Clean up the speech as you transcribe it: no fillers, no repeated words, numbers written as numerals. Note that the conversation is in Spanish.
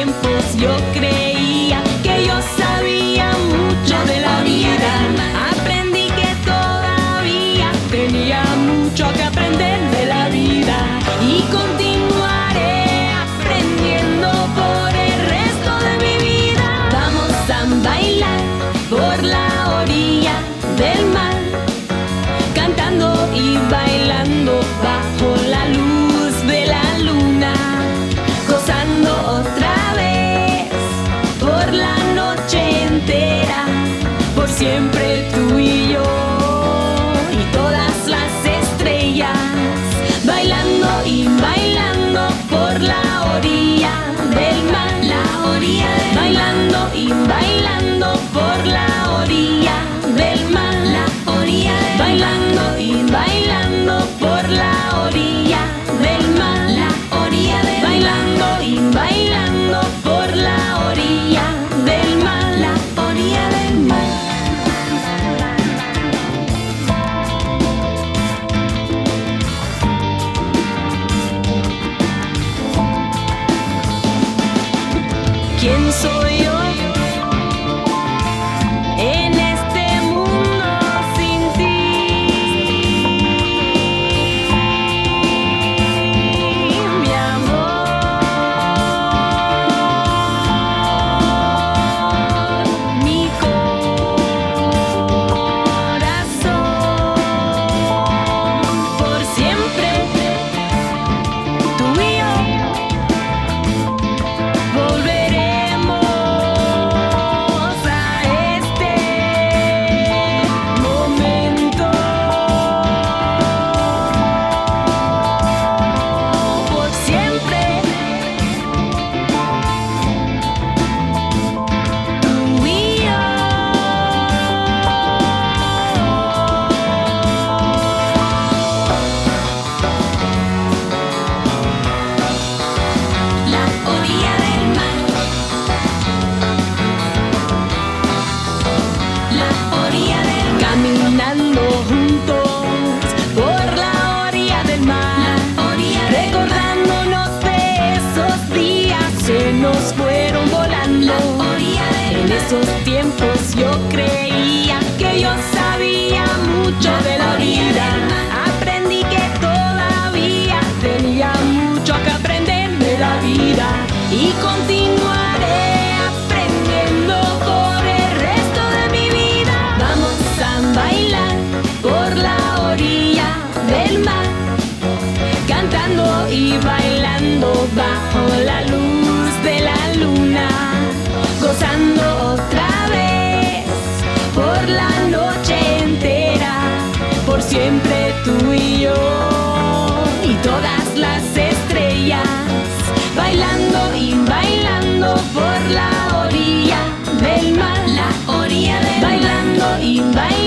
tiempos yo creía que yo sabía mucho de la vida. Aprendí que todavía tenía mucho que aprender de la vida y continuaré aprendiendo por el resto de mi vida. Vamos a bailar por la orilla del mar, cantando y bailando bajo la luz de la luna, gozando otra vez por la noche entera, por siempre tú y yo y todas las estrellas, bailando y bailando por la orilla del mar, bailando y bailando por la orilla del mar, bailando y bailando por la orilla del mar, bailando y bailando por la orilla del mar, ¿Quién soy yo en este mundo sin ti? Mi amor, mi corazón, por siempre tú y yo volveremos a este momento, por siempre tú y yo. La orilla del mar, la orilla del mar, caminando juntos por la orilla del mar, recordándonos de esos días se nos fueron volando. En esos tiempos yo creía que yo sabía mucho de la vida. Aprendí que todavía tenía mucho que aprender de la vida y continuaré aprendiendo por el resto de mi vida. Vamos a bailar por la orilla del mar, cantando y bailando bajo la luz de la luna, gozando otra vez por la noche entera, por siempre tú y yo y todas las estrellas, bailando y bailando por la orilla del mar, bailando y bailando